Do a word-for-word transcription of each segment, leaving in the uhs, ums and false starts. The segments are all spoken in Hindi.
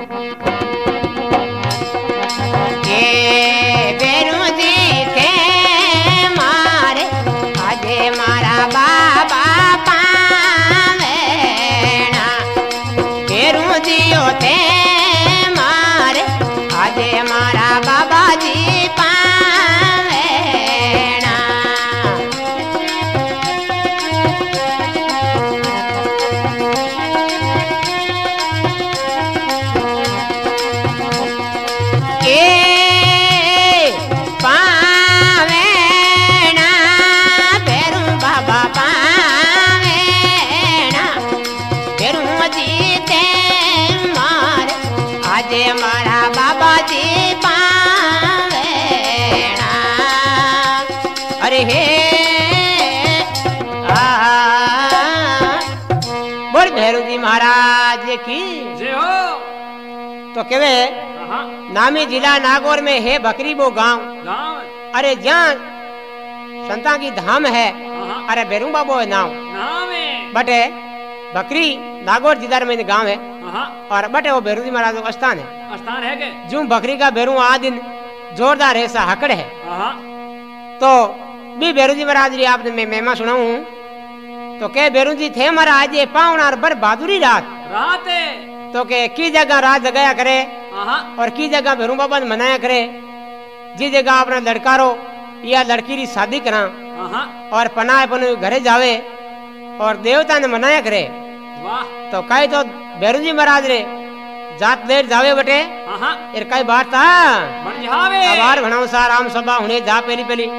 महाराज की जय हो। तो केवे नामी जिला नागौर में है बकरी वो गांव। अरे जहाँ संता की धाम है, अरे बेरू बाबो है नाव बटे बकरी नागौर जिला में गांव है और बटे वो बेरू जी महाराज का स्थान है। स्थान है के जो बकरी का बेरू आ दिन जोरदार ऐसा हकड़ है। तो भी बेरू जी महाराज जी आपने मैं मेहमा सुनाऊं तो के बेरू जी थे महाराज ये पावन और बर बहादुरी रात रात है तो के की जगह रात जगाया करे और की जगह बेरू बाबा मनाया करे। जी जगह अपना लड़का रो या लड़की री शादी करा और पनाह अपन घरे जावे और देवता ने मनाया करे। वाह। तो कई तो बेरू जी महाराज रे जात देर जावे बटे एर कई बात था आभार भणाओ सा राम सभा हुने जा पहली पहली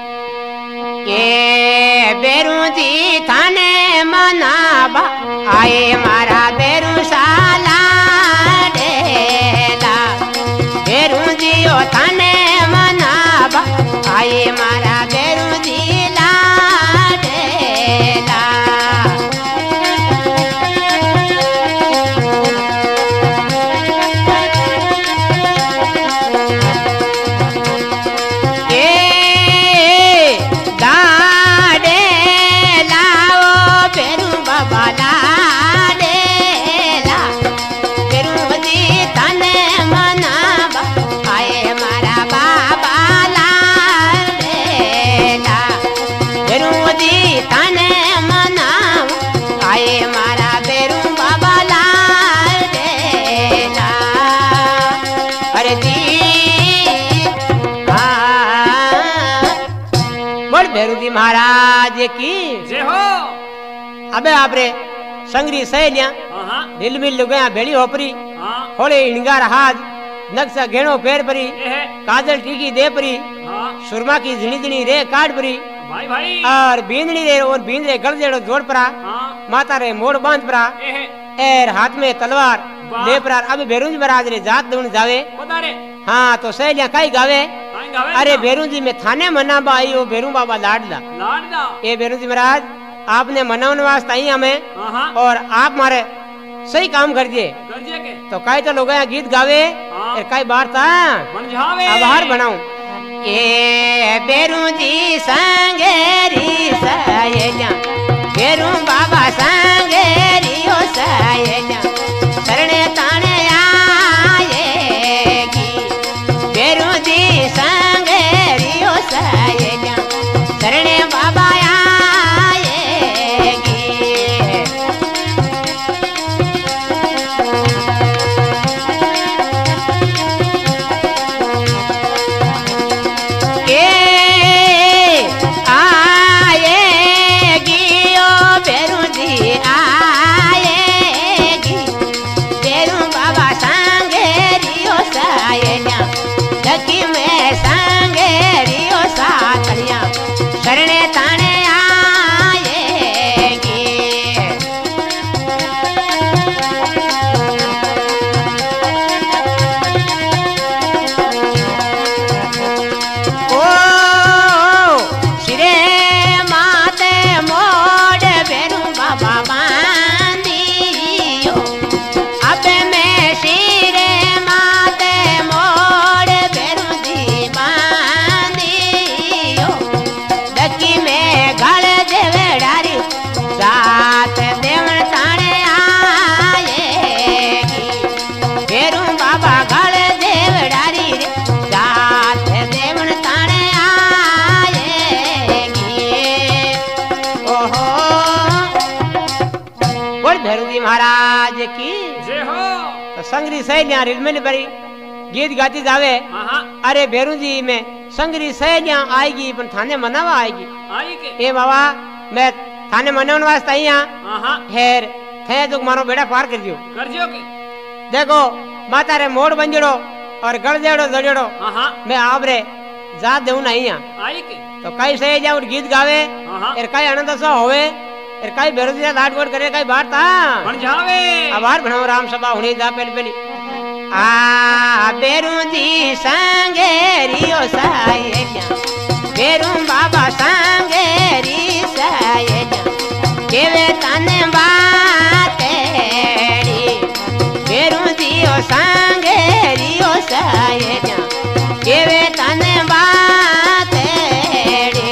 ये बेरू जी थाने मनाबा आए मारा बेरू साला डेला बेरू जी ओ थाने मनाबा आए मारा बेरू जी ला डेला महाराज की जय हो। अबे आपरे संगरी सहेलियां दिल मिल लुगाया बेड़ी होपरी होले हिंगार हाथ नक्शा घेणो पैर परी काजल टीकी दे परी सुरमा की झिनी झिनी रे काट परी भाई भाई और बींदनी रे और बींद रे गल जेड़ो जोड़ परा माता रे मोड़ बांध परा एर हाथ में तलवार ले परा। अब बेरुंज महाराज रे जात दून जावे हाँ तो सहेलियां काई गावे अरे बेरू जी में थाने मना बाई हो बेरू बाबा लाडला लाडला ये बेरू जी महाराज आपने मनाने वास्ते आई हमें और आप मारे सही काम कर दिए तो कई तो लोग यहाँ गीत गावे कई बार था आभार बनाऊं ये बेरू जी संगेरी सहेलियां बेरू बाबा संगेरी ओ सहेलियां शरणे ताने आएगी बेरू जी संगेरी ओ सहेलियां शरणे बाबा आएगी। ये आएगी ओ बेरू जी महाराज की जय हो। तो संगरी सहेलियां रिलमिल भरी गीत गाती जावे। अरे बेरू जी में संगरी सहेलियां आएगी पर थाने मनावा आएगी आएगी ए बाबा मैं थाने मनावन वास्ते आई हां हेर थे तो मारो बेड़ा पार कर दियो कर दियो के देखो माता रे मोड़ बंजड़ो और गड़ जेड़ो जड़ेड़ो मैं आवरे जा देऊ नहीं हां आई के तो कई सहेलियां उठ गीत गावे एर कई आनंद सो होवे एर कई बेरू जी लाट गोट करे कई बात ता बन जावे आभार भणो राम सभा हुनी जा पहली पहली आ बेरू जी संगे रियो सायलिया बेरू बाबा संगे री सायलिया केवे तने बातेड़ी बेरू जी ओ संगे रियो सायलिया केवे तने बातेड़ी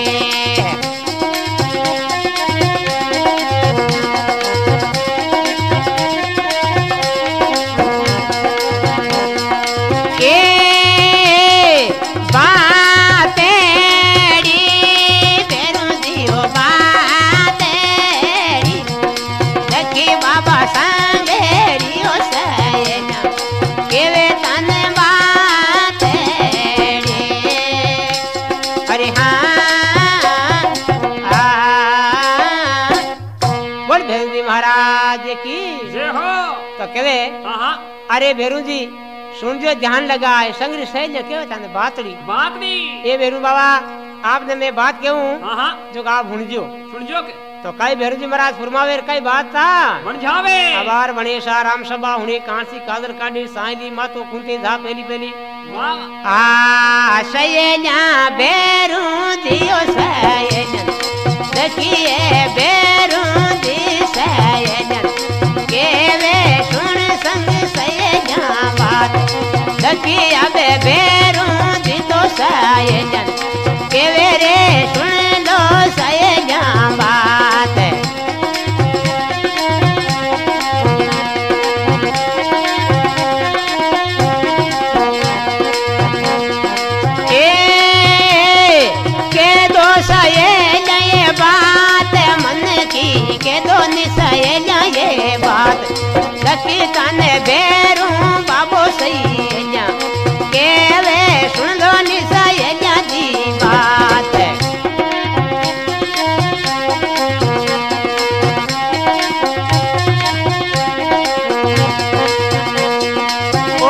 अरे बेरू जी सुन जो ध्यान लगाए संगरी सहेलिया केवे ताने बातड़ी बातड़ी ए बेरू बाबा आपने मैं बात कहूं जो आप सुनजो सुनजो के तो कई बेरू जी महाराज फरमावे कई बात था बन जावे आभार बणेशा राम सभा हुनी कांसी कादर काडी साईली मातो कुंती जा पहली पहली वाह आ सहेलिया बेरू जी ओ सहेलिया देखिए बेरू जी सहेलिया केवे सुन संग लकी अबे बेरू दी तो सायजन केवे रे सुन लो सायजन बात के के दो सायजन ये बात मन की के दो निसायजन ये बात लकी तने बेरू बाबो सही केवे सुन लो निसायलिया जी बात ओ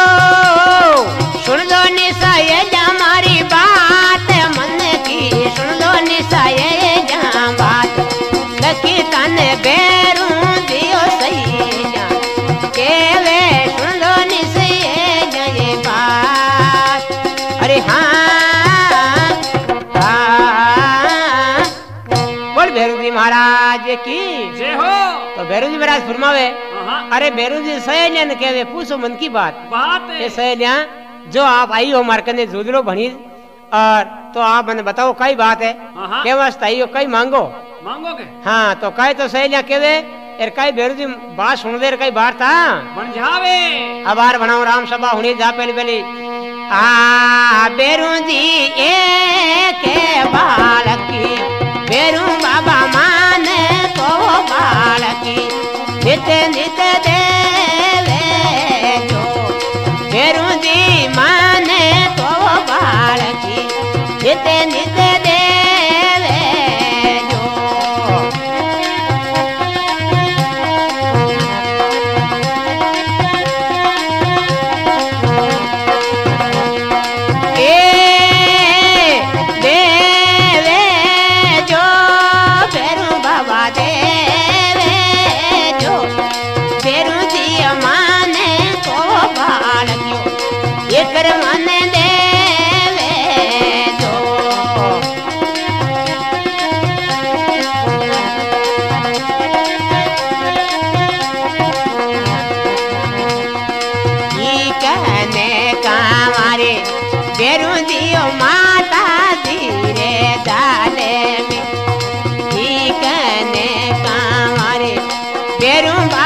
सुन लो निसायलिया हमारी बात मन की सुन लो निसायलिया बात लकी तन बेरू दियो सही केवे सुन लो निसायलिया ये बात अरे हाँ हाँ बोल भैरू जी महाराज की जय हो। तो भैरू जी महाराज फरमावे अरे भैरू जी सहेलिया ने कहवे पूछो मन की बात बात ये सहेलिया जो आप आई हो मार कने जुदलो भणी और तो आप मैंने बताओ कई बात है के वास्ते आई हो कई मांगो मांगो के हाँ तो कई तो सहेलिया कहवे एर कई बेरू जी बात सुन दे कई बात था बन जावे आभार बनाओ राम सभा हुनी जा पहली पहली आ बेरू जी ए के बालकी बेरू बाबा माने तो बालकी नित नित देवे जो बेरू जी माने तो बालकी नित नित देवे जो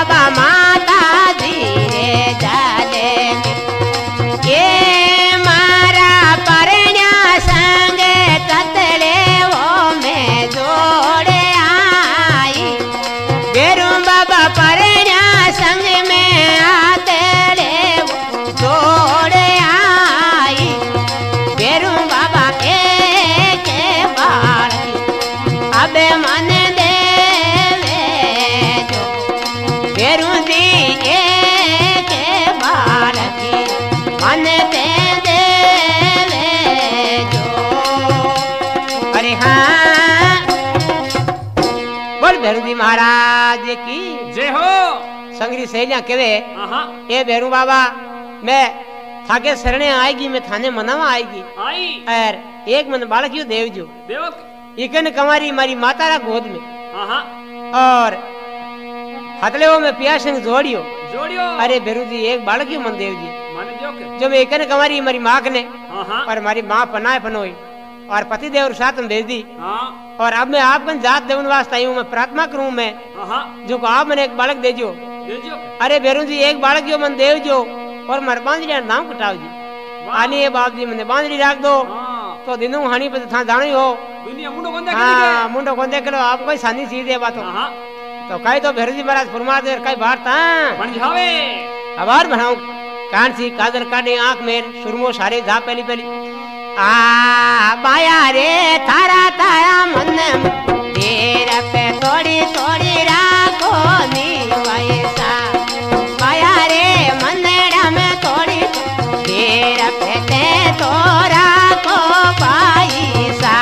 माता धीरे जाले ये मा महाराज की जय हो। संगरी सहेलियां केवे आहा ए बेरू बाबा मैं थाके शरणे आएगी मैं थाने मनावा आएगी आई और एक मन बालक यो देव जो देव इकन कमारी मारी माता रा गोद में आहा और हतलेओ में पिया संग जोड़ियो जोड़ियो अरे बेरू जी एक बालक यो मन देव जी माने देव के जो मैं इकन कमारी मारी माँ ने आहा और मारी माँ पनाए पनोई और पति देव साथ में भेज दी हां और अब मैं आपकन जात देवन वास्ते आई हूं मैं प्रार्थना करूं मैं आहा जो को आप मने एक बालक देजो देजो अरे बेरू जी एक बालक जो मन देव जो और मर बांधड़ी नाम कटाव जी आनी है बाप जी मने बांधड़ी राख दो हां तो दिनों हानि पे था जानो ही हो दुनिया मुंडो बंदा हां मुंडो को देख लो आप कोई सानी चीज है बात आहा तो काई तो बेरू जी महाराज फरमा दे काई बात ता बन जावे आभार बनाऊं कान सी काजल काटे आंख मेर सुरमो सारे जा पहली पहली आ माया रे थारा तारा मन देर पे थोड़ी थोड़ी राखो नी वैसा माया रे मनड़ा में थोड़ी देर पे ते तो राखो पैसा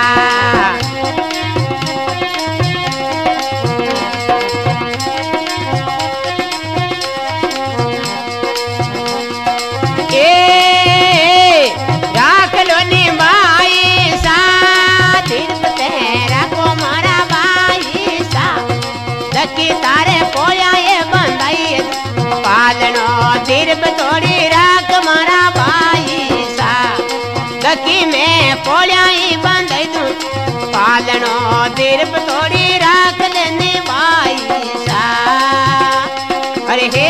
तारे पोया ये बंधाई पालनो तिरप थोड़ी राख मारा भाई सा दकी में पोया ही बंधाई तू पालनो तिरप थोड़ी राख लेने भाई सा अरे हे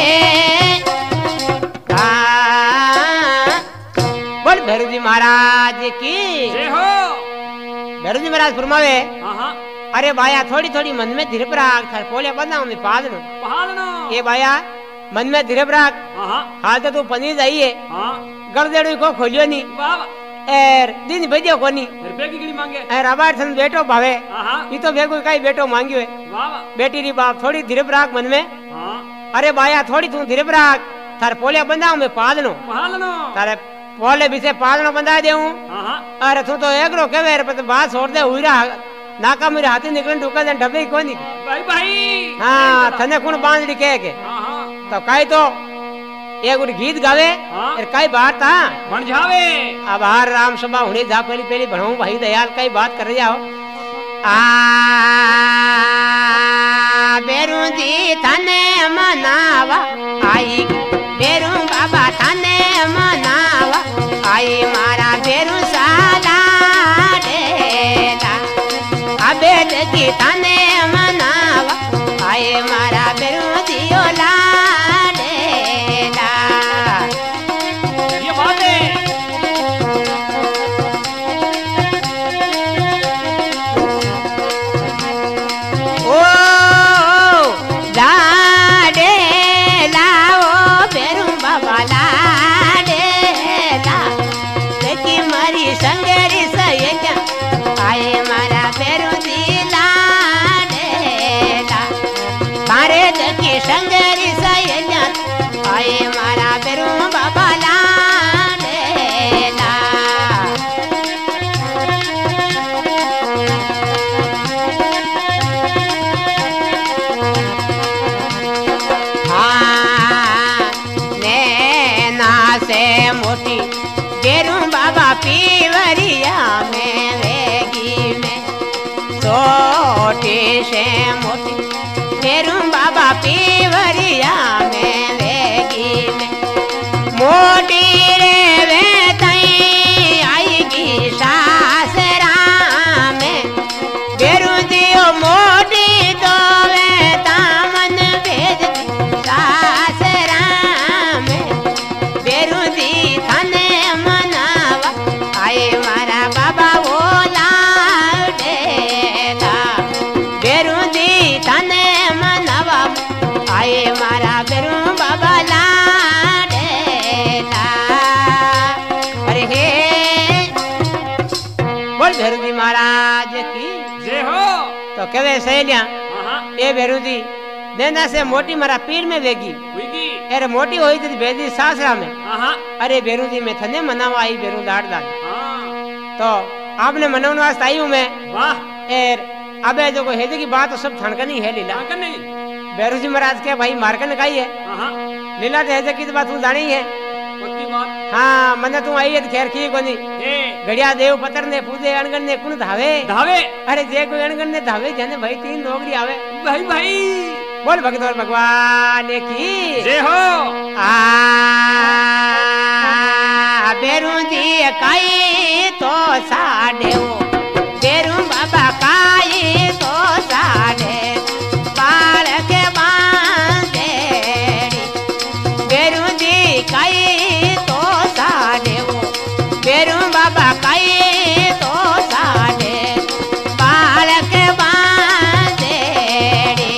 बोल भैरू जी महाराज की जय हो। भैरू जी महाराज फरमावे आहा अरे बाया थोड़ी थोड़ी मन में धीरे राख थार पोले बंदा में पालनो पालनो ये बाया मन में धीरे राख आहा हाल तो तू पनी जाइए हां गलदेड़ू को खोलियो नी बाबा एर दिन भेजो कोनी रुपए की गिनी मांगे एर आबार सन बेटो भावे आहा ई तो भेगो काई बेटो मांगियो है बाबा बेटी री बाप थोड़ी धीरे राख मन में हां अरे बाया थोड़ी तू धीरे राख थार पोले बंदा में पालनो पालनो तारे पोले बिसे पालनो बंदा देऊ आहा अरे तू तो एकरो केवे रे पर बात छोड़ दे हुईरा नाका मेरे हाथी निकलन ढुका दे डबे कोनी भाई भाई हां थने कौन बांधड़ी कह के आहा तो काई तो एक गुड गीत गावे और काई बात था बन जावे आभार राम सभा हुने जा पहली पहली बढ़ाऊं भाई दयाल काई बात कर जाओ आ बेरू जी थने मनावा आई बेरू बाबा थने मनावा आई मारा बेरू साला डेला अबे की थने मनावा आई मारा बेरू दियो ला ये बात है ओ लाडे लाओ बेरू बाबा लाडे ला देखी मारी संगरी सैया आए मारा बेरू दी लाडे ला मारे देखी संगरी सैया आए मारा बेरू बाबा लाडे ला से मोटी गेरू बाबा पीवरिया में वेगी में छोटी से मोटी गेरू बाबा पीवरिया में वेगी में मोटी रे वे तई आएगी सासरा में गेरू दियो मोटी तो वे दामन भेज सासरा में बेरू दी थाने मनावा आए मारा बाबा वो लाडेला बेरू दी थाने मनावा आए मारा बेरू बाबा लाडेला अरे हे बोल बेरू जी महाराज की जय हो। तो केवे सहेलियां आहा ए बेरू जी देना से मोटी मारा पीर में वेगी हुईगी अरे मोटी होई थी भेजी सासरा में आहा अरे बेरू जी मैं थने मनावा आई बेरू लाड लाड हां तो आपने मनाने वास्ते आई हूँ मैं वाह एर अबे जो को हेजे की बात तो सब थानका नहीं है लीला थानका नहीं बैरू जी महाराज के भाई मारकन काई है हां लीला ते हेजे की तो बात तू जानी है पक्की बात हां मने तू आई है खैर की कोनी ए घड़िया देव पतर ने पूजे अणगण ने कुण धावे धावे अरे जे कोई अणगण ने धावे जने भाई तीन नौकरी आवे भाई भाई बोल भगत और भगवान की जय हो आ बेरू दी काई तो साडे ओ बेरू बाबा काई तो साडे बाल के बांधेड़ी बेरू दी काई तो साडे ओ बेरू बाबा काई तो साडे बाल के बांधेड़ी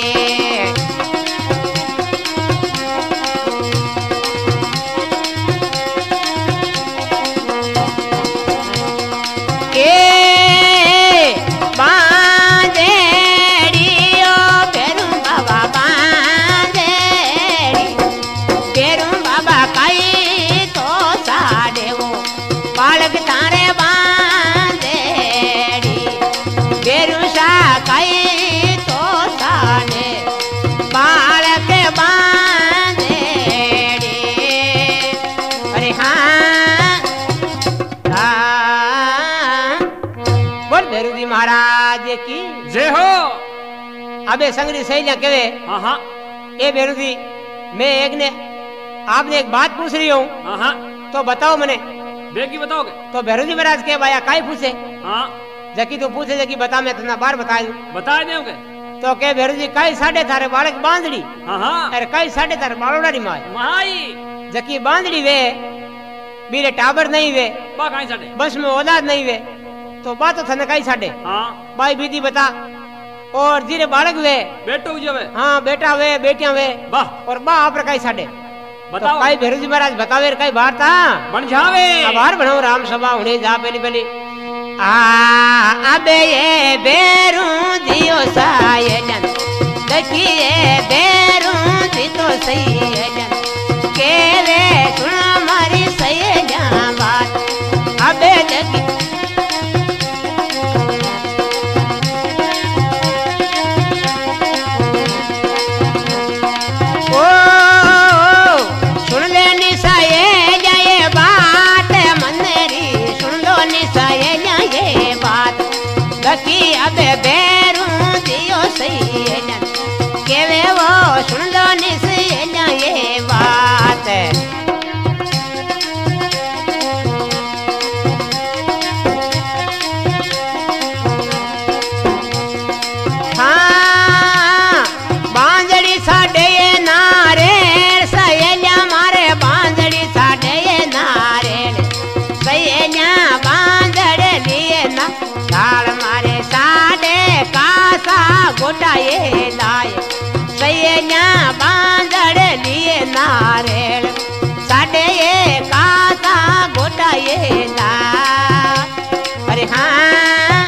महाराज की जय हो अबे संगरी सहेलियां कहे हां हां ए बेरुदी मैं एक ने आपने एक बात पूछ रही हूं हां हां तो बताओ मने बेगी बताओगे तो बेरुदी महाराज के भाया काई पूछे हां जकी तू पूछे जकी बता मैं तना बार बता दूं बता दोगे तो के बेरुदी काई साडे थारे बालक बांधड़ी हां हां अरे काई साडे थारे बालोड़ा री माई माई जकी बांधड़ी वे बीरे टाबर नहीं वे बा काई साडे बस में औलाद नहीं वे तो बात तो थने काई साडे हां भाई विधि बता और जीरे बालक वे बेटो जवे हां बेटा वे बेटियां वे वाह और बा आप काई साडे बताओ तो काई भेरुजी महाराज बतावे काई बात था बन जावे आभार बनाओ राम सभा हुने जा पहली पहली आ अबे ये बेरू दियो सायजन देखिए बेरू दी तो सही जन के वे सुन मारी सही जा बात अबे देखी अबे बेरू दियो सही जन केवे वो सुन लो निसैया ये बात हाँ बांजड़ी साडे नारे सहेलिया मारे बांजड़ी साडे नारे सहेलिया बांजड़े लिए ना लाल मारे साडे कासा गोटाए लाए सैया बांधड़ लिए नारेल साडे ये कासा गोटाए ला अरे हाँ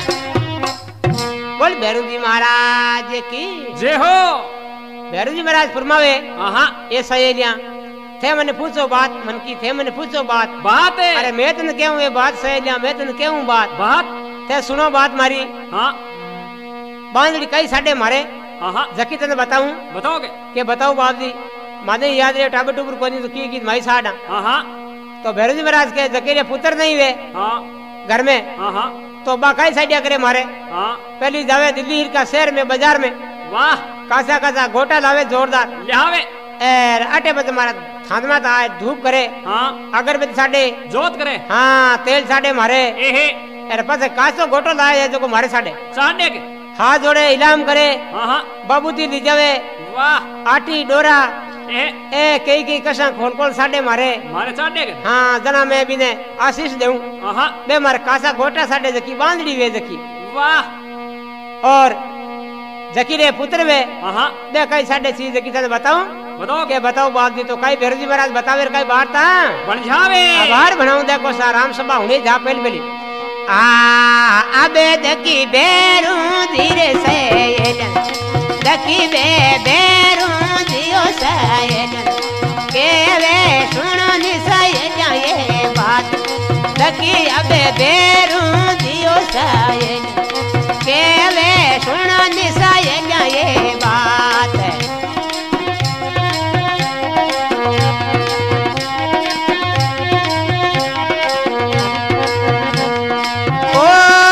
बोल भैरूजी महाराज की जय हो भैरूजी महाराज फरमावे हां ये सहेलियां थे मैंने पूछो बात मन की थे मैंने पूछो बात बात है अरे मैं तने कहूं ये बात सहेलियां मैं तने कहूं बात बात ते सुनो बात मारी हां बांधड़ी कई साडे मारे हां हां जकी तने बताऊं बताओगे के बताओ बाप जी माने याद रे टाबर टुबर कोनी तो की की माई साडा हां हां तो भैरवजी महाराज के जकेरे पुत्र नहीं वे हां घर में हां हां तो बा कई साडिया करे मारे हां पहली जावे दिल्ली का शहर में बाजार में वाह कासा कासा गोटा लावे जोरदार लावे एर अटे बद मारा थांदमा ता धूप करे हां अगरबत्ती साडे जोत करे हां तेल साडे मारे एहे एर पासे कासो गोटो लाए है जो को मारे साडे साडे के हाथ जोड़े इलाम करे हां हां बाबूती ली जावे वाह आटी डोरा ए ए कई कई कसा खोल खोल साडे मारे मारे साडे के हां जना मैं बिने आशीष देऊं हां हां बे मारे कासा गोटा साडे जकी बांधड़ी वे जकी वाह और जकी रे पुत्र वे हां हां बे कई साडे सी जकी तने बताऊं बताओ के बताओ बात दी तो कई भैरवजी महाराज बतावे कई बात ता बन जावे आभार बनाऊं देखो सा राम सभा हुने जा पहली पहली आ अबे दकी बेरू धीरे से जन दकी बे बेरू दियो सयजन के वे सुनो निसय जाए बात दकी अबे बेरू दियो सयजन के वे सुनो निशा ये ये बात है। ओ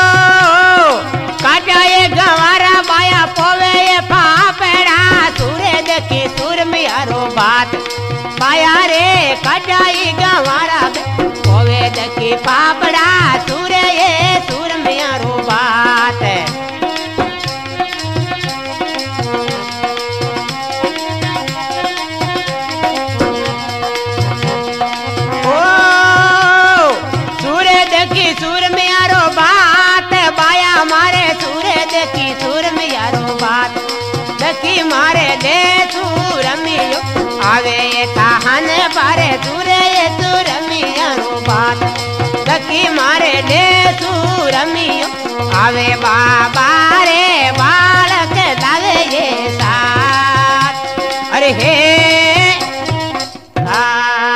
काटा ये गवारा बाया पोवे ये पापड़ा सूरे देखी सुर मियारो बात बाया रे काटा ये गवारा पोवे देखी पापड़ा सूरे ये सुर मियारो बात है। सूर मियारो बात बाया मारे सूरे देखी सूर मियारो बात देखी मारे दे सूर मियो आवे ये ताहन पारे सूरे ये सूर मियारो बात देखी मारे दे सूर मियो आवे बाबा रे बालक दावे ये साथ अरे हे आ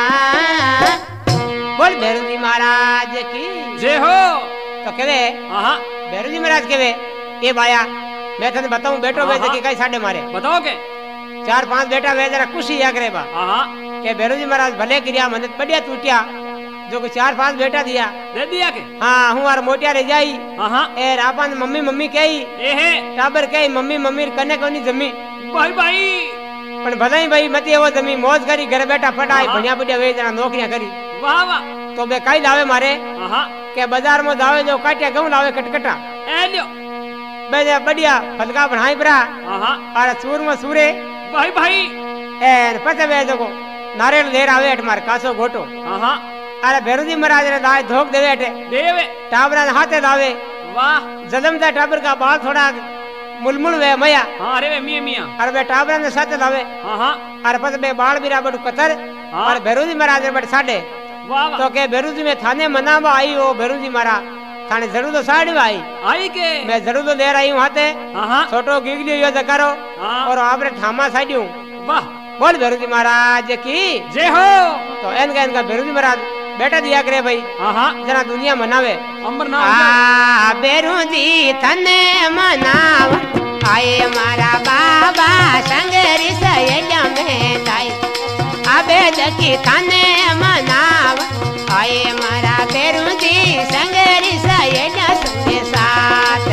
बोल भैरवी महाराज की जय हो। तो केवे हाँ भैरवी महाराज केवे ये बाया मैं तेने बताऊं बेटो वे देखी कई साडे मारे बताओ के चार पांच बेटा वे जरा खुशी या करे बा हाँ के भैरवी महाराज भले क्रिया मन बढ़िया टूटिया जो को चार पांच बेटा दिया दे दिया के हाँ हूँ आर मोटिया रे जाई हाँ ए रापन मम्मी मम्मी कही ए है टाबर कही मम्मी मम्मी कने कोनी जमी भाई भाई पण भलाई भाई मती वो जमी मौज करी घर बैठा फटाई बढ़िया बढ़िया वे जरा नौकरियां करी वाह वाह तो बे कई लावे मारे हाँ के बाजार में जावे जो काटिया गऊ लावे कटकटा ए लियो बे बढ़िया फलका बनाई बरा हाँ और सूर में सूरे भाई भाई ए पते वे देखो नारियल लेर आवे अट मार कासो घोटो हाँ अरे भैरवी महाराज रे दाय धोक देवे अटे देवे टाबरा हाथे लावे वाह जलम दा टाबर का बाल थोड़ा मुलमुल वे मया हाँ अरे वे मियां मियां अरे बे टाबरा ने साथ लावे हाँ हाँ अरे पते बे बाल बिरा बड़ कतर हाँ। और भैरवी महाराज रे बड़ साडे वाह वाह तो के भैरवी में थाने मनावा आई हो भैरवी महाराज थाने जरूर तो साड़ी आई आई के मैं जरूर तो ले रही हूँ हाथे हाँ हाँ छोटो गिगली यो जकारो हाँ। और आपरे ठामा साइडियो वाह बोल भैरवी महाराज की जय हो। तो इनका इनका भैरवी महाराज बेटा दिया करे भाई हाँ हाँ जना दुनिया मनावे अंबर ना आ बेरुजी तने मनाव आए मारा बाबा संगरी सयजा में दाई आबे दकी तने मनाव आए मारा बेरुजी संगरी सयजा संगे साथ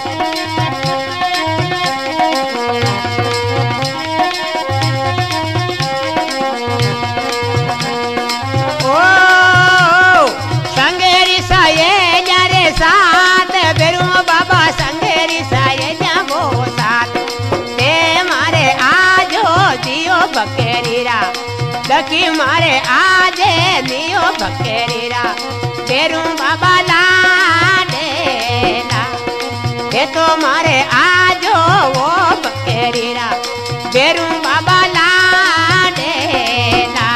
साथ बेरू बाबा संगेरी साये जाबो साथ ते मारे आजो दियो बकेरीरा दकी मारे आजे दियो बकेरीरा बेरू बाबा लाडेला ते तो मारे आजो वो बकेरीरा बेरू बाबा लाडेला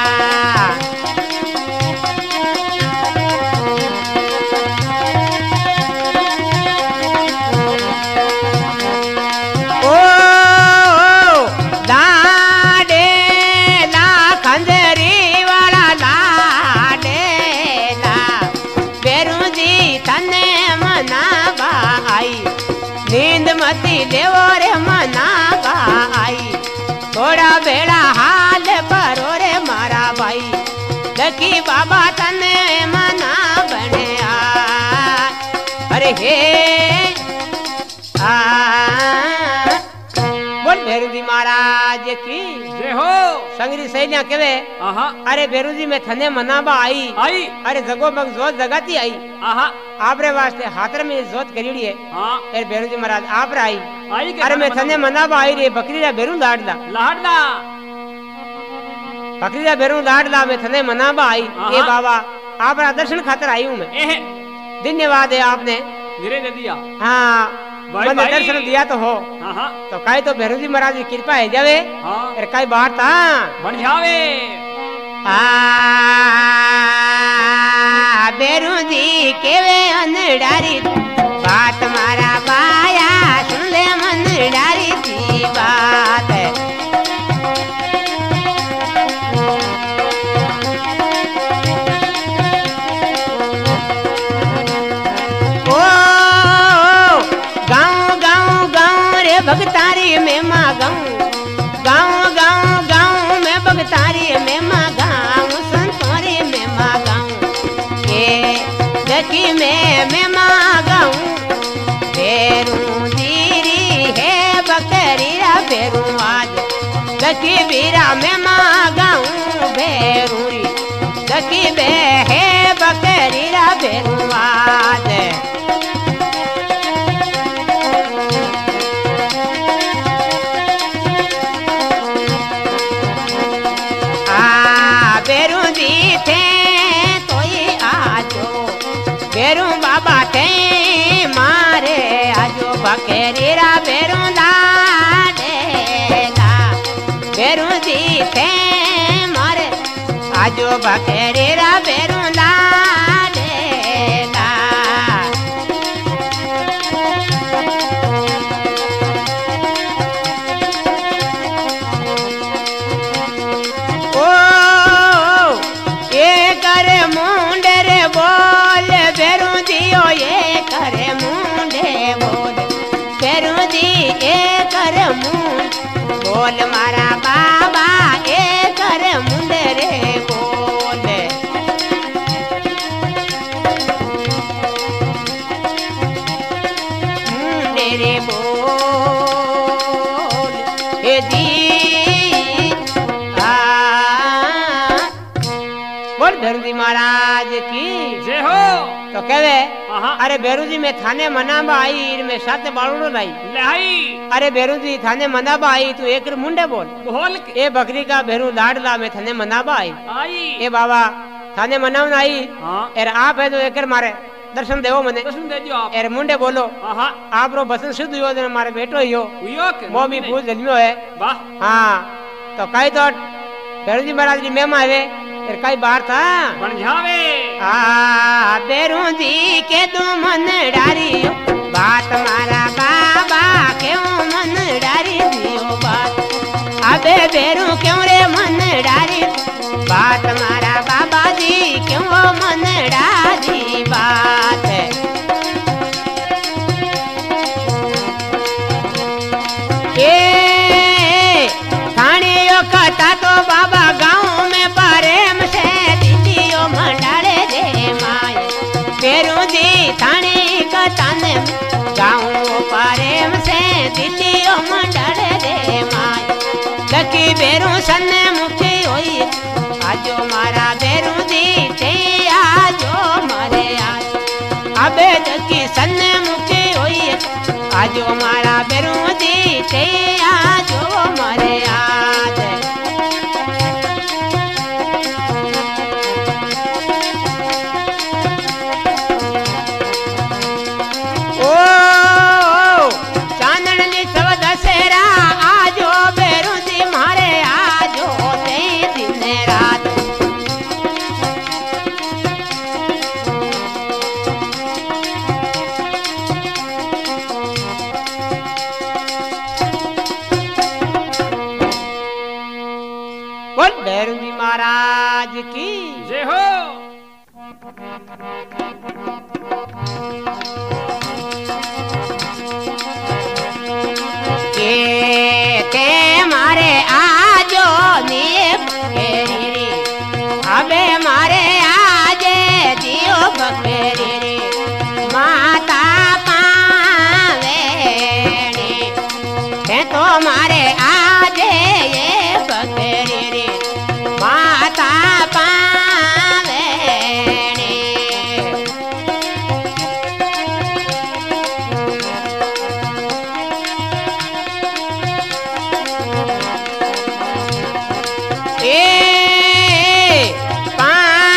नींद मती लेवो रे मनावा आई थोड़ा बेड़ा हाल भरो रे मारा भाई दकी बाबा तने मना बने आ अरे हे आ बोल भैरवी महाराज की जय हो। संगरी सहेलियां केवे हाँ अरे भैरवी में थने मनावा आई आई अरे जगो मग जोत जगाती आई हाँ आपरे वास्ते हाथर में जोत करीड़ी है हाँ अरे भैरवी महाराज आप आई आई के अरे मैं थने मनावा आई रे बकरी रा बेरू लाडला लाडला बकरी रा बेरू लाडला मैं थने मनावा आई ये बाबा आपरा दर्शन खातर आई हूँ मैं एहे धन्यवाद है आपने धीरे दे दिया हाँ मैंने दर्शन दिया तो हो हाँ हाँ तो काई तो भैरवी महाराज की कृपा है जावे हाँ अरे काई बात था बन जावे आ बेरू जी केवे अनडारी बात मारा बाया सुन ले मन डारी थी बात ओ गाँव गाँव गाँव भगतारी में माँ गाऊं गाऊं गाऊं गाऊं मैं भगतारी में माँ गाऊं संतोरी में माँ गाऊं ये दकी में मैं माँ गाऊं बेरू दीरी है बकरीरा बेरू आज दकी बीरा में माँ गाऊं बेरूरी दकी बे है बकरीरा बेरू आज बेरू बाबा थे मारे आजो बकरीरा बेरू लाडेला बेरू जी थे मारे आजो बकरीरा बेरू लाडेला ओ ये करे मुंडे रे बोल बेरू दियो ये करे मुंडे बोल बेरू दी ये करे मुंड बोल मारा बाबा ये करे मुंडे रे बोल मुंडे रे बोल हे दी बोल बेरू जी महाराज की जय हो तो कहवे अरे बेरूजी में थाने मनाबा आई में साथे बाळुडो लाई ले आई अरे बेरूजी थाने मनाबा आई तू एक मुंडे बोल बोल ए बकरी का बेरू लाडला में थाने मनाबा आई आई ए बाबा थाने मनावन आई हां एर आप है तो एकर मारे दर्शन देवो मने दर्शन देजो आप एर मुंडे बोलो हां आप रो बसन शुद्ध हुयो ने मारे बेटो हियो हुयो के मो भी फूल जन्मियो है वाह हां तो काई तो बेरूजी महाराज जी मेमा आवे फिर कई बार था बन जावे आ बेरू जी के तू मन डारियो बात मारा बाबा क्यों मन डारी दियो बात अबे बेरू क्यों रे मन डारी बात मारा बाबा जी क्यों मन डारी बात ये थानियो कथा तो बाबा गाँव में प्रेम से दीदियो मंडाले दे माए बेरू जी थानी कथा ने गाँव प्रेम से दीदियो मंडाले दे माए लकी बेरू सन्ने मुखी होई आजो मारा बेरू जी ते आजो मारे आज अबे लकी सन्ने मुखी होई आजो मारा बेरू जी ते आजो मारे आज ओ चांदन नी सब दशहरा आजो बेरू जी मारे आजो ते दिन रात बोल बेरू जी महाराज की जय हो के ते मारे आजो नीप केरी रे अबे मारे आजे दियो बकरी रे माता पावेणी ते तो मारे आजे ये बकरी रे माता पावेणी ए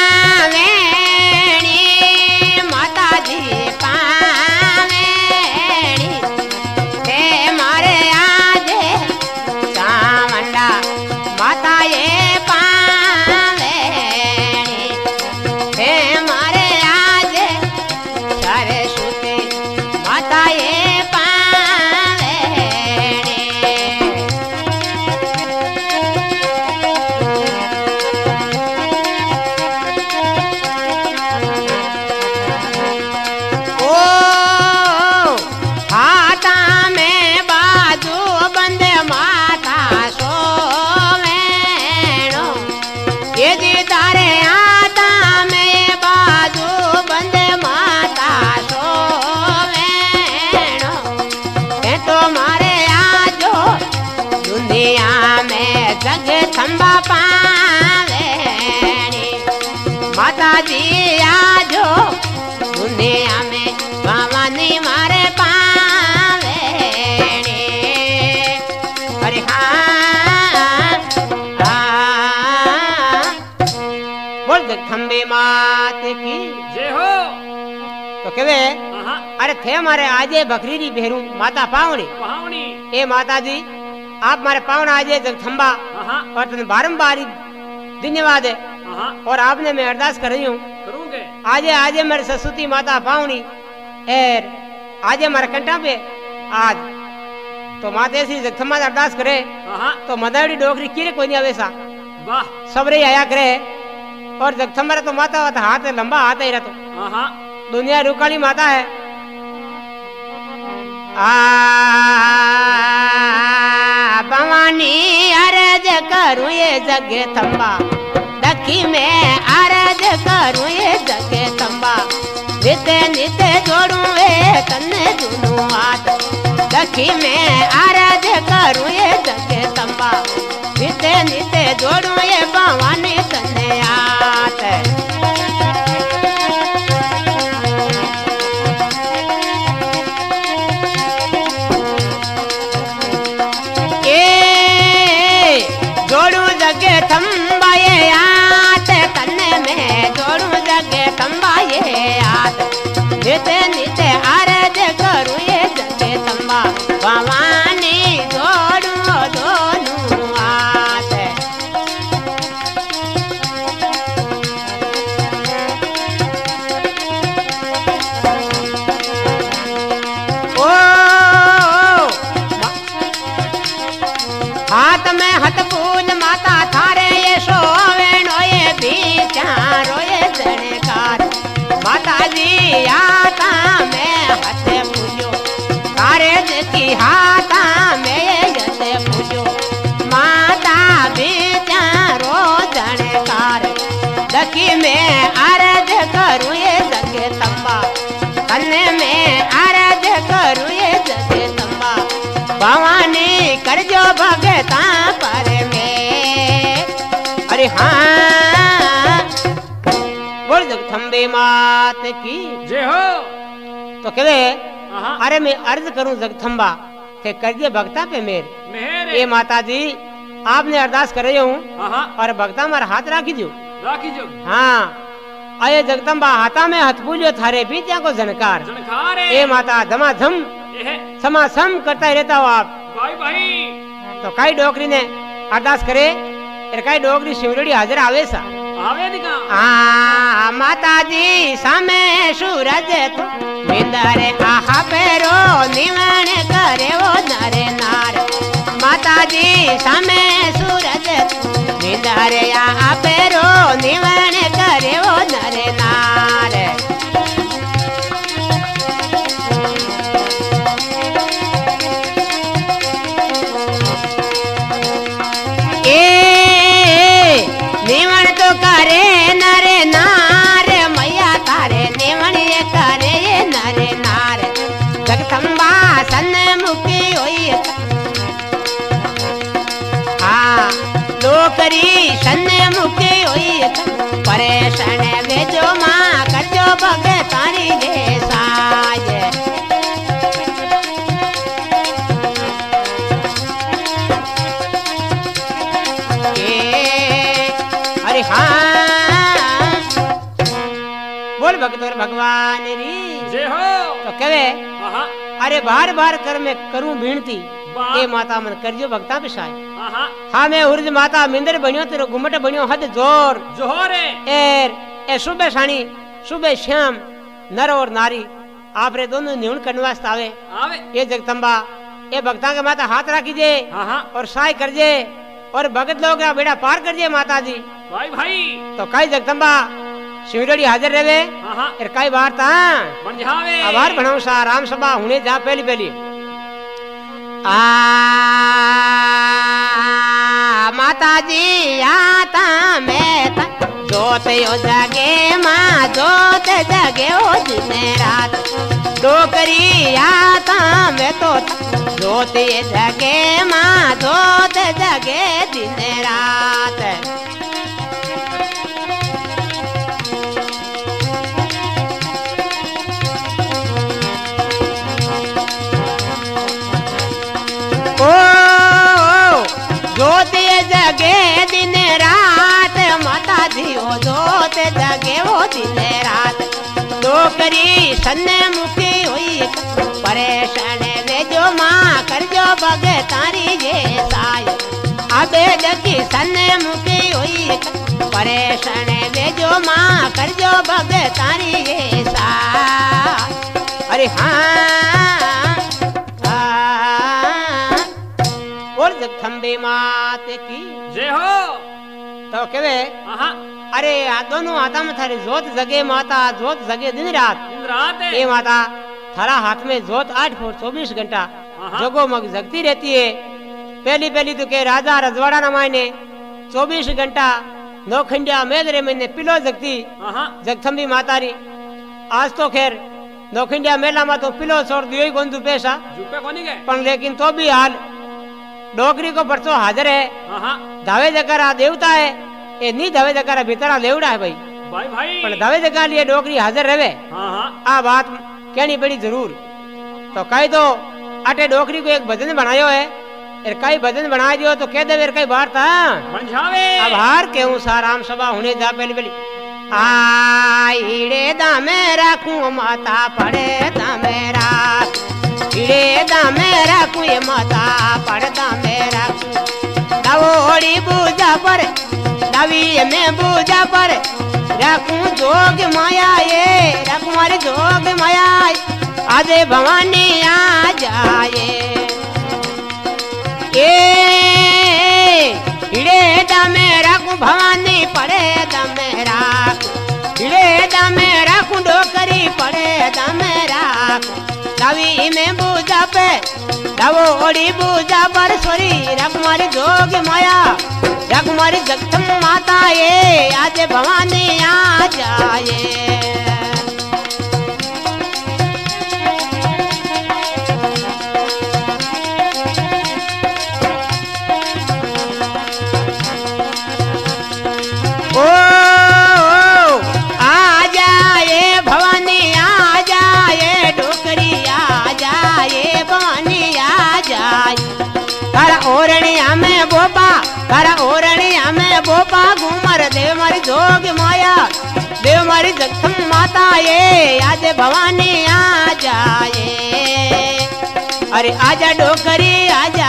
मारे आता में बाजू बंद माता सोवेणो ए तो मारे आजो दुनिया में जग थंबा पावेणी माता जी आजो दुनिया में भवानी मारे पावेणी अरे हाँ बोल जगदम्बे मात की जय हो। तो केवे अरे थे मारे आजे बकरी री भेरू माता पावनी पावनी ए माता जी आप मारे पावना आजे जगदम्बा और तुम बारंबार धन्यवाद है और आपने मैं अरदास कर रही हूँ करूंगे आजे आजे मेरे सरस्वती माता पावनी एर आजे मारे कंठा पे आज तो माते सी जगदम्बा अरदास करे तो मदारी डोकरी किरे कोई नहीं आवे सा वाह सबरे आया करे और जगदम्बा तो माता हाथ लंबा हाथ ही रहतो दुनिया रुकाली माता है आ भवानी अरज करूं ये जगदम्बा दखी में अरज करूं ये जगदम्बा निते निते जोड़ूं वे तन्ने दुनू हाथ दखी में अरज करूं ये जगदम्बा निते निते जोड़ूं ये भवानी तन्ने हाथ जोड़ू जगदम्बा ये हाथ तन्ने में जोड़ू जगदम्बा ये हाथ निते निते अरज करूं ये जगदम्बा भवानी जोड़ू दोनों हाथ ओ हाथ में हाथ पूज माता थारे ये सोवेणो ये बिचारो ये जणकार माता जी आता में हाथ पूजो थारे की हाथा में यत पूजो माता बिचारो जणकार दखी में अरज करूं ये जगदम्बा कन्ने में अरज करूं ये जगदम्बा भवानी करजो भगता पर में अरे हाँ बोल जगदम्बे मात की जय हो। तो कहे अरे मैं अर्ज करूं जगदम्बा के करजे भक्ता पे मेर मेहर ये माता जी आपने अरदास कर रही हूँ और भक्ता मारा हाथ राखी जो राखी जो हाँ आये जगदम्बा हाथा में हाथ पूजो थारे बीचा को जनकार जनकार ये माता धमाधम समासम करता ही रहता हो आप भाई भाई तो कई डोकरी ने अरदास करे कई डोकरी शिवरेडी हाजिर आवे सा आवे दिखा आ माता जी सामे सूरज तो मिंदरे आहा पेरो निवण करे वो नरे नार माता जी सामे सूरज तो मिंदरे आहा पेरो निवण करे वो नरे नार निवण तो करे नरे नार मैया तारे निवण ये करे ये नरे नार जगदम्बा सन मुखी होई हाँ लोकरी सन मुखी होई परेशान भेजो माँ कचो भगतानी जे साज अरे हाँ बोल भगतोर भगवान री जय हो। तो कहे अरे बार बार कर मैं करूं भीणती ये माता मन करजो भक्ता पिसाय हाँ मैं उर्ज माता मिंदर बनियो तेरो घुमट बनियो हद जोर जोर एर ए सुबह साणी सुबह शाम नर और नारी आप रे दोनों निवण करने वास्ते आवे आवे ये जगदम्बा ये भक्ता के माता हाथ राखी जे और साय कर जे और भगत लोग बेड़ा पार कर जे माता जी भाई भाई तो कई जगदम्बा शिवरेडी हाजिर रहे फिर कई बार ता बन जावे आभार बनाओ सा राम सभा हुने जा पहली पहली आ माता जी आता मैं जोत यो जगे माँ जोत जगे ओ दिन रात डोकरी आता में तो जोत ये जगे माँ जोत जगे दिन रात। ओ जोत ये जगे दिन रात माता जी ओ जोत जगे वो दिन रात डोकरी सन्ने मुखी हुई परेशान वे जो माँ कर जो बग तारी ये साय अबे जगी सन्ने मुखी हुई परेशान वे जो माँ कर जो बग तारी ये साय। अरे हाँ और जगदम्बे मात की जय हो। तो केवे अरे आ दोनों हाथा में थारी जोत जगे माता जोत जगे दिन रात दिन रात ये माता थारा हाथ में जोत आठ फोर चौबीस घंटा जगो मग जगती रहती है। पहली पहली तो के राजा रजवाड़ा न मायने चौबीस घंटा नौखंडिया मेदरे महीने पिलो जगती जगदम्बी माता री। आज तो खैर नौखंडिया मेला में तो पिलो छोड़ दियो ही गोंदू पैसा पर लेकिन तो भी हाल डोकरी को परसों हाजिर है धावे जकारा देवता है ये नहीं धावे जकारा भीतरा लेवड़ा है भाई भाई भाई पर धावे जका लिए डोकरी हाजिर रहे आ बात कहनी बड़ी जरूर। तो कई तो अटे डोकरी को एक भजन बनायो है एर कई भजन बना दियो तो कह दे एर कई बार था अब हार केहू सा राम सभा होने जा पहली पहली आईड़े दामे राखू माता पड़े दामे राख इड़े दामे राखू ये माता पड़दा में राखू नवोड़ी पूजा पर नवी में पूजा पर राखू जोग माया ये राखू मारी जोग माया आदे भवानी आ जाए ए इड़े दामे राखू भवानी पड़े दामे राखू इड़े दामे राखू डोकरी पड़े दामे राखू नवी में पूजा पे नवोड़ी पूजा पर सोरी रकुमारी जोग माया रकुमारी जगदम माता ये आज भवानी आ जाए। ओ, ओ आ जाए भवानी आ जाए डोकरी आ जाए भवानी आ जाए कर ओरणिया में बोपा कर ओरणिया में बोपा घूमर देव मारी जोग माया देव मारी जगदम माता ये आज भवानी आ जाए। अरे आजा डोकरी आजा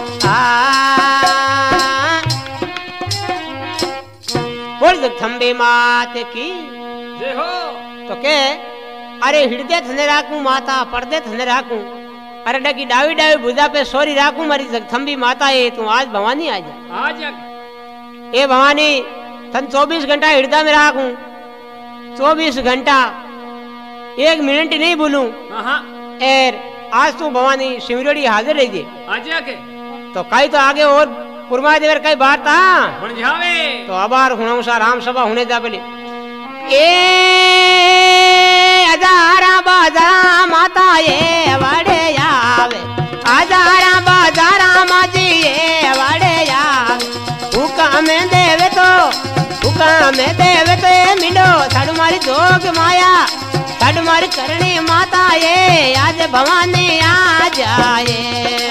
बोल जगदम्बे मात की जय हो। तो के अरे हृदय थने राखू माता पर्दे थने राखू अरे डकी डावी डावी भुजा पे सोरी राखू मारी जगदम्बी माता है तू आज भवानी आ जा आज ए भवानी तन चौबीस घंटा हृदय में राखू चौबीस घंटा एक मिनट नहीं बोलूं एर आज तू भवानी शिवरेडी हाजिर रही आज के तो कई तो आगे और पुरमा देवर कई बात था बन जावे तो अबार हुना सा राम सभा होने जा पहले ए हजारा बाजारा माता ये वाड़े आवे हजारा बाजारा माजी ये वाड़े आवे हुक्म देवे तो हुक्म देवे तो मिलो साडू मारी जोग माया साडू मारी करणी माता ये आज भवानी आ जाए।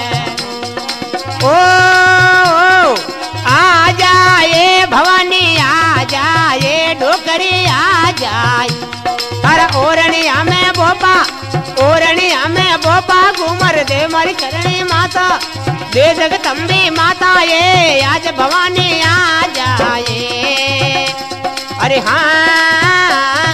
ओ, ओ आ जाए भवानी आ जाए डोकरी आ जाए कर ओरणिया में बोपा ओरणिया में बोपा घूमर दे मारी करणी माता दे जगदम्बी माता ये आज भवानी आ जाए। अरे हाँ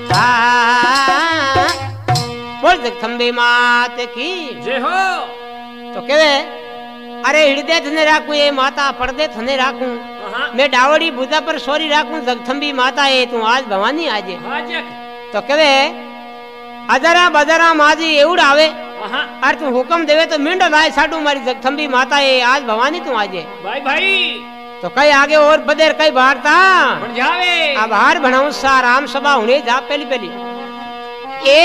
हाँ बोल जगदम्बी मात की जय हो। तो कहवे अरे हृदय थने राखू ये माता पर्दे थने राखू मैं डावड़ी बुधा पर सोरी राखू जगदम्बी माता है तू आज भवानी आजे तो कहवे अजरा बजरा माजी एवड आवे और तू हुक्म देवे तो मिंड लाए साडू मारी जगदम्बी माता है आज भवानी तू आजे। भाई भाई तो कई आगे और बदेर कई भारता बन जावे अब हार बनाऊं सा राम सभा हुने जा पहली पहली ए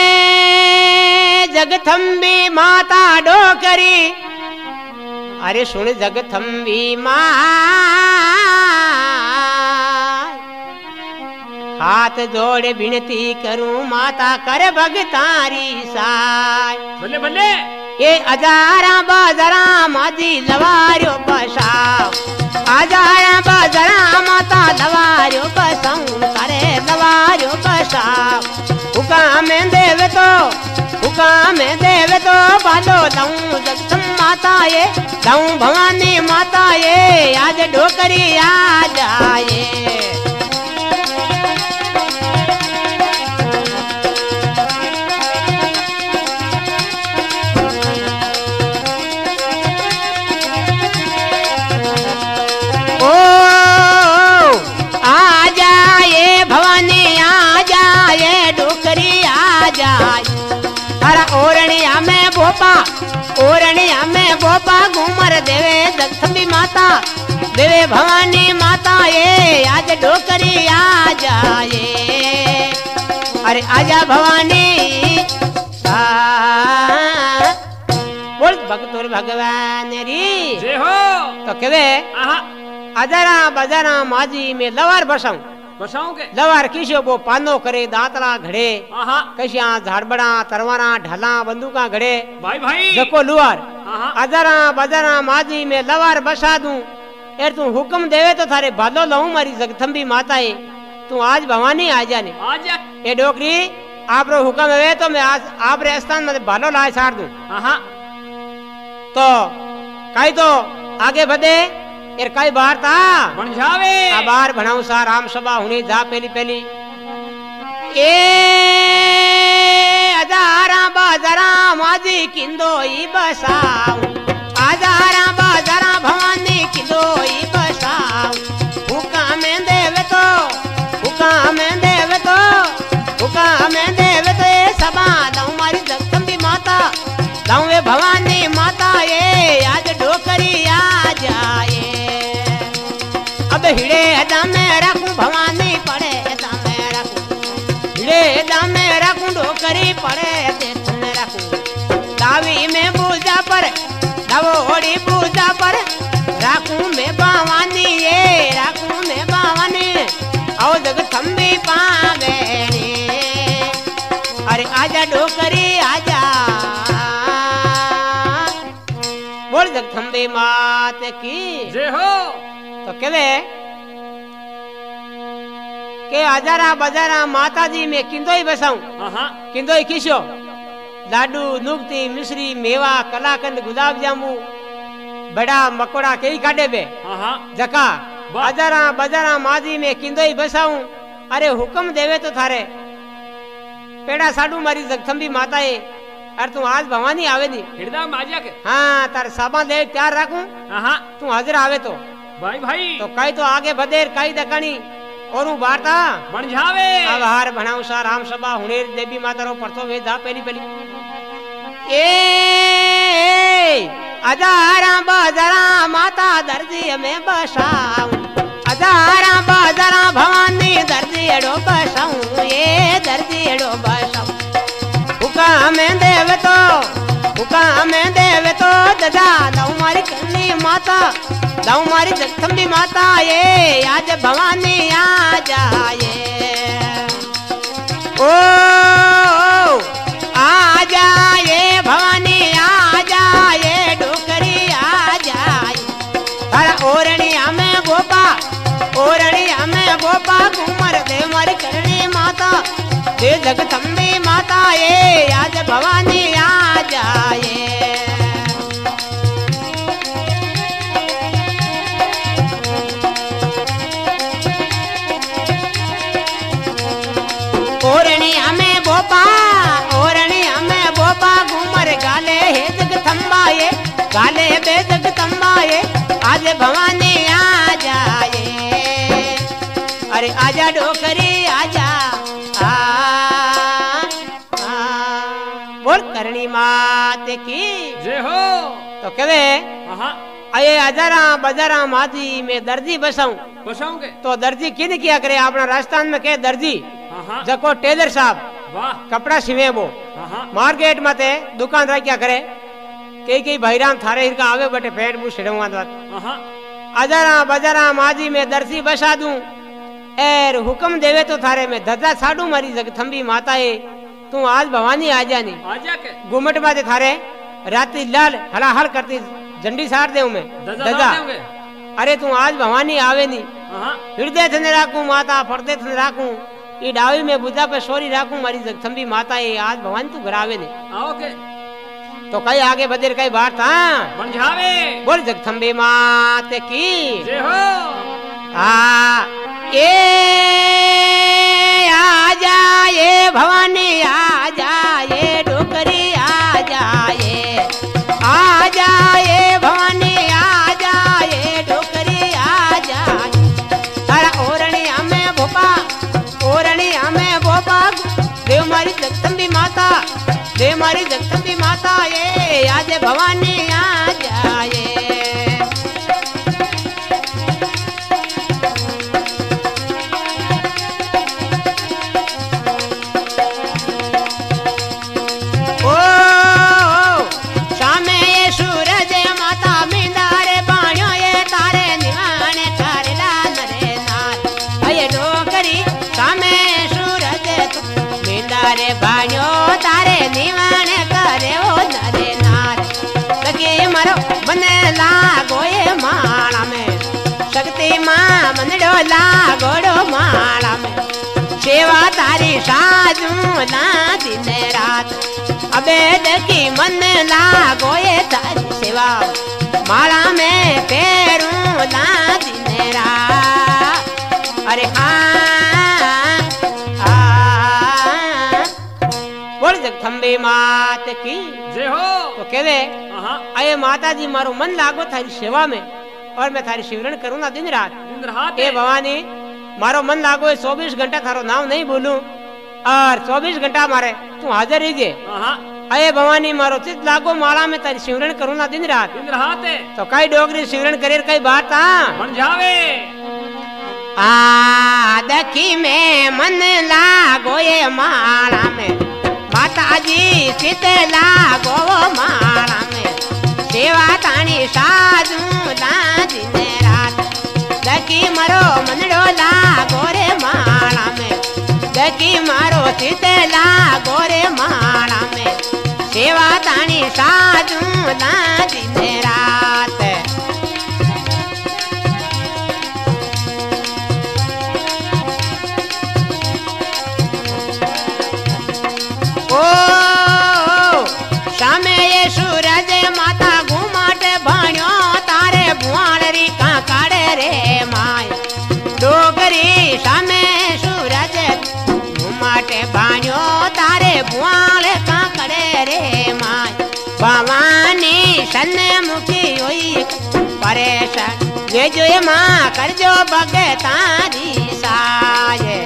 जगथंबी माता डोकरी अरे सुन जगथंबी माँ हाथ जोड़े विनती करूं माता कर भगतारी साय बल्ले बल्ले ये अजारा बाजरा माजी लवारियो बसाओ अजारा बाजरा माता लवारियो बसाऊं करे लवारियो बसाओ हुका में देव तो हुका में देव तो बालो दऊं जगदम माता ये दऊं भवानी माता ये आज डोकरी आ जाए ओरणिया में बोपा ओरणिया में बोपा घूमर देवे जगदम्बी माता देवे भवानी माता ये आज डोकरी आ जाए अरे आजा भवानी बोल भगतोर भगवान री जय हो तो केवे अजरा बजरा माजी में लवार बसाऊं बसाऊं के लवार किशो वो पानो करे दातरा घड़े कशिया झाड़बड़ा तरवारा ढाला बंदूका घड़े भाई भाई जको लुआर अजरा बजरा माजी में लवार बसा दूं एर तू हुक्म देवे तो थारे भालो लाऊं मारी जगदम्बी माताए तू आज भवानी आ जाने आज ए डोकरी आप रो हुक्म है तो मैं आज आप रे स्थान में भालो लाए छाड़ दूं तो काई तो आगे बढ़े एर काई बार था बन जावे आबार बनाऊं सा राम सभा हुने जा पहली पहली ए अजारा बाजरा माजी किंदोई बसाऊं अजारा बाजरा भवानी किंदोई बसाऊं हुका में देव तो हुका में देव तो हुका में देव तो ये सभा लाऊं मारी जगदम्बी माता लाऊं वे भवानी माता ये आज डोकरी आ जाए अब हिड़े दम में रखूं भवानी पड़े दम में रखूं हिड़े दम में रखूं डोकरी पड़े देख में रखूं दावी में पूजा पर दवोड़ी पूजा पर रखूं मैं भवानी ये रखूं मैं भवानी आओ जगदम्बी पावेनी अरे आजा डोकरी आजा बोल जगदम्बी मात की जय हो तो केवे के अजारा बजारा माताजी में किंदोई बसाऊं किंदोई किशो लाडू नुक्ती मिश्री मेवा कलाकंद गुलाब जामू बड़ा मकोड़ा कई काटे बे जका अजारा बजारा माजी में किंदोई बसाऊं अरे हुक्म देवे तो थारे पेड़ा साडू मारी जगदम्बी माताए अरे तू आज भवानी आवे दी हृदय माजिया के हाँ तार साबा दे तैयार रखूं तू हाजिर आवे तो भाई भाई तो कई तो आगे बदेर कई दकनी और बारता बन जावे अब हार बनाऊ सा राम सभा हुनेर देवी माता रो परतो वे जा पहली पहली ए अजारा बाजरा माता दर्जी में बसाऊं अजारा बाजरा भवानी दर्जी एड़ो बसाऊं ये दर्जी एड़ो बसाऊं हुका में देव तो हुका में देव तो ददा लाऊं मारी कन्नी माता लाऊं मारी जगदम्बी माता ये आज भवानी आ जाए ओ आ जाए भवानी आ जाए डोकरी आ जाए तारा ओरणिया में गोपा ओरणिया में गोपा घूमर दे मारी करणी माता दे जगदम्बी माता ये आज भवानी आ जाए ओरणिया में बोपा ओरणिया में बोपा घूमर गाले हे जगदम्बा ये गाले बे जगदम्बा ये आज भवानी आ जाए अरे आजा डोकरी आजा आ, आ, बोल करणी मात की जय हो तो कहे अये हजारा बजारा माजी में दर्जी बसाऊं बसाऊं के तो दर्जी किन किया करे अपना राजस्थान में के दर्जी हाँ जको टेलर साहब वाह कपड़ा सिवे वो हाँ मार्केट में ते दुकान रह क्या करे कई कई भाईराम थारे इनका आवे बटे पेट मुंह छिड़वा दो हाँ हजारा बजारा माजी में दर्जी बसा दूं एर हुक्म देवे तो थारे में धजा साडू मारी जगथंबी माता है तू आज भवानी आ जानी आजा के गुमट बाजे थारे राती लाल हला हल करती झंडी सार दे मैं दजा अरे तू आज भवानी आवे नी हाँ हृदय थने राखू माता फरदे थने राखू ये डावी में बुझा पे सोरी राखू मारी जगथंबी माता है आज भवानी तू घर आवे नी आओ के तो कई आगे बदेर कई बात था बन जावे बोल जगथंबी मात की जय हो आ ये आ जाए भवानी आ जाए डोकरी आ जाए आ जाए भवानी आ जाए डोकरी आ जाए तारा ओरणी हमें भोपा ओरणी हमें भोपा देव मारी जगदम्बी माता देव मारी जगदम्बी माता ये आज भवानी आ जाए लागोड़ो माला में सेवा तारी साजू ना दिन रात अबे देखी मन लागो ये तारी सेवा माला में पैरूं ना दिन रात अरे हाँ हाँ बोल जगदम्बे मात की जय हो तो कहवे अये माता जी मारो मन लागो थारी सेवा में और मैं थारी शिवरण करूँ ना दिन रात दिन रात ए भवानी मारो मन लागो चौबीस घंटा थारो नाम नहीं बोलूं और चौबीस घंटा मारे तू हाजिर रहिजे अये भवानी मारो चित लागो माला में तारी शिवरण करूँ ना दिन रात दिन रात तो कई डोगरी शिवरण करे कई बात आ बन जावे आ दखी में मन लागो ये माला में माता जी चित लागो माला में सेवा तानी साधु ना दिन रात दकी मारो मनडो लागो रे माला में दकी मारो चित लागो रे माला में सेवा तानी साधु ना दिन रात ओ शामे ये सूरज माता घुमाट भाण्यो तारे बुआलरी काकाड़े रे माय डोगरी शामे सूरज घुमाट भाण्यो तारे बुआल काकड़े रे माय भवानी सन्मुखी हुई परेशान ये जो ये माँ कर जो बगे तारी साये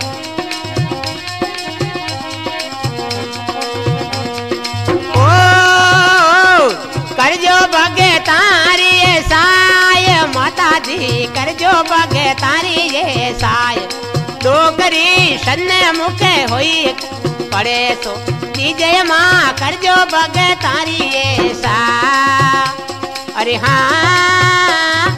करजो बगे तारी ये साय माता जी करजो बगे तारी ये साय डोगरी सन्ने मुखे हुई पड़े तो दीजे माँ करजो बगे तारी ये सा अरे हाँ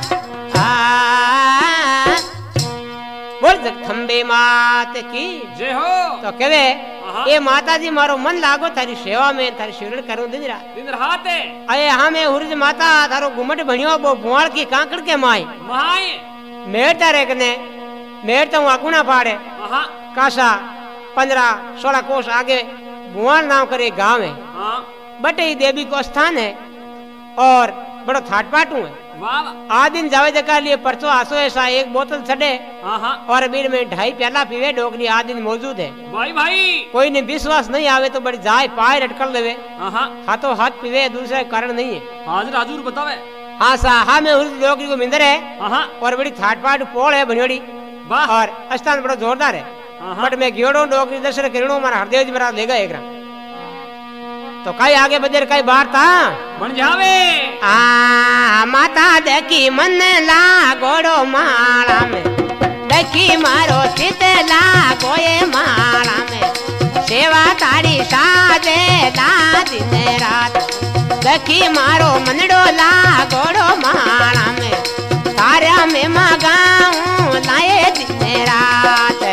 हाँ बोल जगदम्बे मात की जय हो तो कहवे ये माता जी मारो मन लागो थारी सेवा में थारी शिवरण करूं दिन रात दिन रात अये हाँ मैं हुरज माता थारो घुमट भणियो बो बुआल की काकड़ के माई माई मेर तारे कने मेर तो आगुना पाड़े कासा पंद्रह सोलह कोस आगे बुआल नाम करे गांव है बटे देवी को स्थान है और बड़ो थाट पाटू है आ दिन जावे जका लिए परसों आसो ऐसा एक बोतल छड़े और बीर में ढाई प्याला पीवे डोगरी आ दिन मौजूद है भाई भाई कोई ने विश्वास नहीं आवे तो बड़ी जाए पाए लटकल लेवे हाथों हाथ पीवे दूसरा कारण नहीं है हाजिर हाजूर बतावे हाँ सा हाँ में डोगरी को मिंदर है और बड़ी थाट पाट पोल है बनियोड़ी और स्थान बड़ा जोरदार है बट मैं गियोड़ो डोगरी दशर किरणों मारा हरदेव जी मेरा लेगा एक तो कई आगे बजर कई बार था बन जावे आ माता देखी मन ला गोड़ो माला में देखी मारो चित ला गोये माला में सेवा तारी साजे ला दिन रात देखी मारो मनडो ला गोड़ो माला में तारा में मगाऊं लाए दिन रात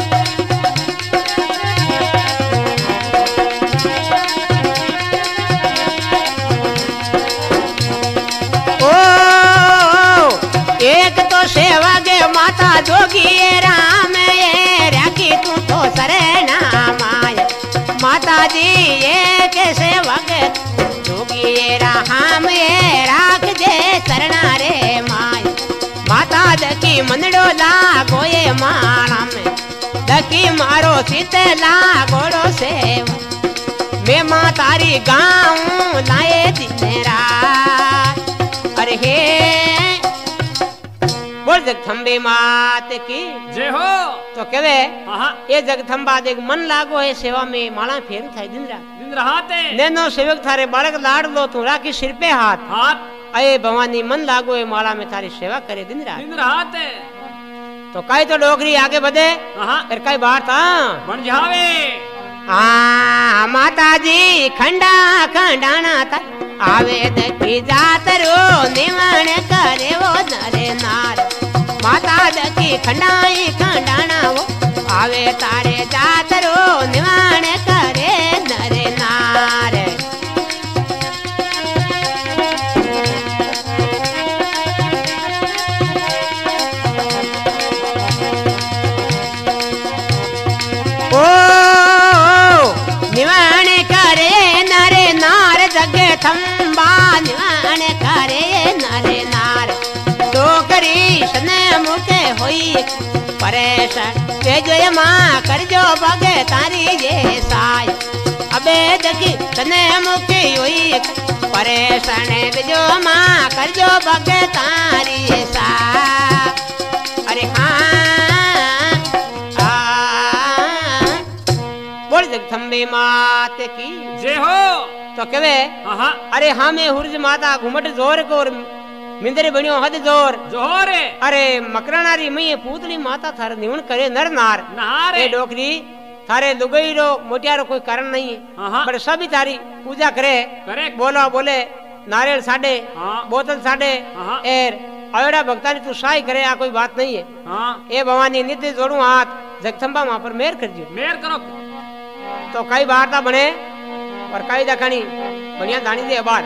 एक तो सेवा गे माता जोगी राम ये राखी तू तो सरना माय माता जी ये के सेवा गे जोगी राम ये राख दे सरना रे माय माता दकी मनडो ला गोये माला में दकी मारो सीत ला गोड़ो सेवा मैं माँ तारी गाऊं लाए दिन रात अरे हे बोल जगथम्बे मात की जय हो तो कहवे ये जगथम्बा देख मन लागो है सेवा में माला फेर थाई दिन रात दिन राते नैनो सेवक थारे बालक लाड़ लो तू राखी सिर पे हाथ हाथ अये भवानी मन लागो है माला में थारी सेवा करे दिन रात दिन राते तो काई तो डोगरी आगे बढ़े फिर काई बात हाँ बन जावे हाँ माता जी खंडा खंडाना था आवे दकी जातरो निवण करे वो नरे नार माता दकी खंडाई खंडाना वो आवे तारे जातरो निवण करे नरे नार ओ निवण करे नरे नार जगे थम्बा निवण करे नरे नार डोकरी सने मुके होई परेशान ते जो मां कर जो बगे तारी ये साय अबे दगी सने मुके होई परेशान ते जो मां कर जो बगे तारी ये साय अरे हाँ आ बोल जगथम्बे मात की जय हो तो कहवे अरे हाँ मैं हुर्ज माता घुमट जोर को मिंदरे बनियो हद जोर जोर अरे मकरानारी मई पूतली माता थारे निवण करे नर नार नार ए डोकरी थारे लुगई रो मोटियारो कोई कारण नहीं है पर सभी तारी पूजा करे करे बोलो बोले नारियल साडे बोतल साडे एर अयोड़ा भक्ता ने तू साई करे आ कोई बात नहीं है हाँ ए भवानी नित्य जोड़ू हाथ जगथम्बा वहां पर मेहर कर दियो मेहर करो तो कई वार्ता बने और कई दखानी बढ़िया दानी दे बार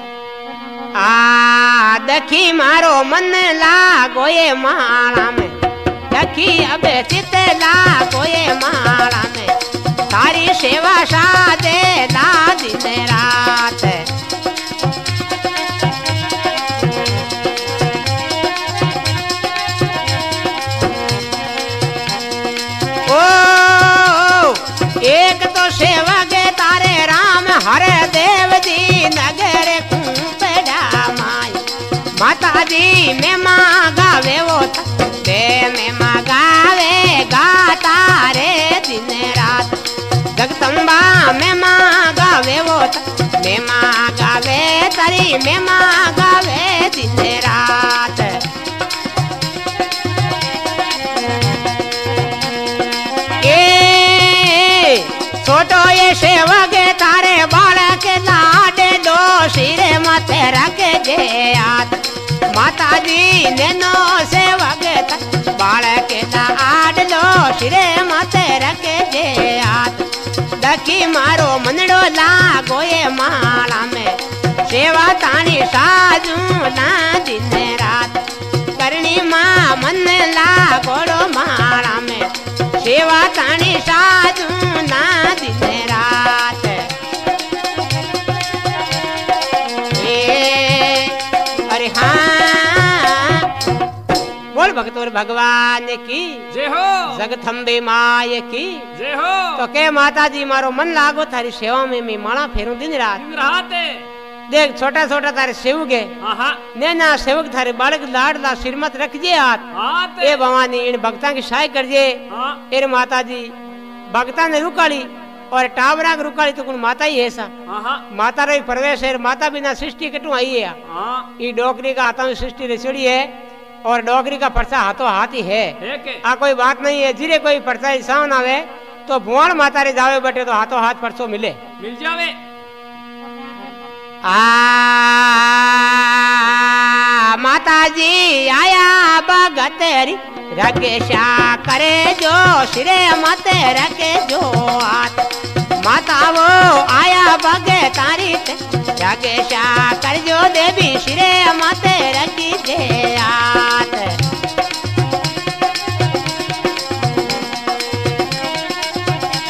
आ दखी मारो मन ला गोये माला में दखी अबे चित ला गोये माला में तारी सेवा सादे ला दिन रात ओ एक तो सेवा के तारे राम हरे देव जी नगर कुंपड़ा माई माता जी में माँ गावे वो दे में माँ गावे गाता रे दिन रात जगदम्बा में माँ गावे वो में माँ गावे तारी में माँ गावे दिन रात छोटो ये सेवा के तारे बालक लाडे दो सिरे माथे रखे जे याद माता जी ने नो सेवा के बालक लाड लो सिरे माथे रखे जे याद दखी मारो मनडो ला गोये माला में सेवा तानी साजू ना दिन रात करनी माँ मन ला गोड़ो माला में सेवा तानी साजू ना दिन रात ए अरे हाँ बोल भक्तोर भगवान की जय हो जगथम्बे माय की जय हो तो के माता जी मारो मन लागो थारी सेवा में मैं माला फेरू दिन रात दिन रात देख छोटा छोटा तारे सेवक है नैना सेवक थारे बालक लाडला सिरमत रखजे हाथ ए भवानी इन भक्ता की सहाय करजे एर माता जी भक्ता ने रुकाली और टावरा के रुकाली तो कुण माता ही है सा माता रे प्रवेश है माता बिना सृष्टि कटू आई है ई डोकरी का हाथों सृष्टि रे चढ़ी है और डोकरी का परसा हाथों हाथ ही है आ कोई बात नहीं है जिरे कोई परसा सावन आवे तो भुवन माता रे जावे बटे तो हाथों हाथ परसो मिले मिल जावे आ माता जी आया भगत री रकेशा करे जो सिरे मत रखे जो हाथ माता वो आया भगे तारी रकेशा कर जो देवी सिरे